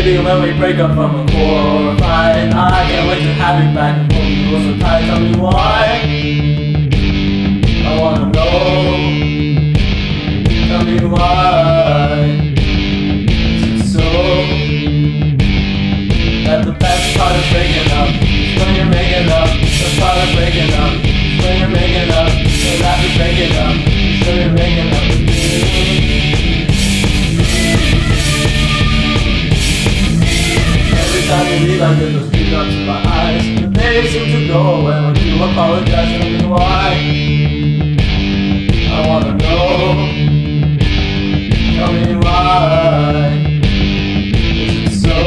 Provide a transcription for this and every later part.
Baby, when we break up from a core fight, I can't wait to have you back and hold you so tight. Tell me why, I wanna know. Tell me why is it so that the best part of breaking up is when you're making up? The part of breaking up is when you're making up. So after breaking up, you sure you're making up with me? Every time you leave, I get those teardrops in my eyes, but they seem to go away when you apologize. Tell me why, I wanna know. Tell me why is it so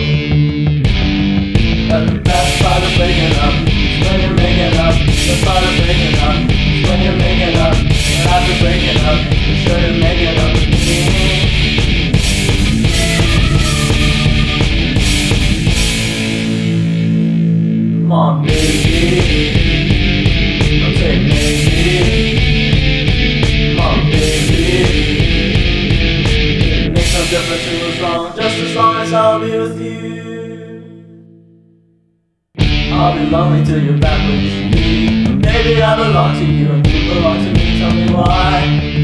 that the best part of breaking up is when you're making up? The part of breaking up is when you're making up. And after breaking up, you're sure you're making up with me. Come on, baby, don't say maybe. Come on, baby, it makes no difference who was wrong, just as long as I'll be with you. I'll be lonely till you're back where you should be. But baby, I belong to you and you belong to me. Tell me why.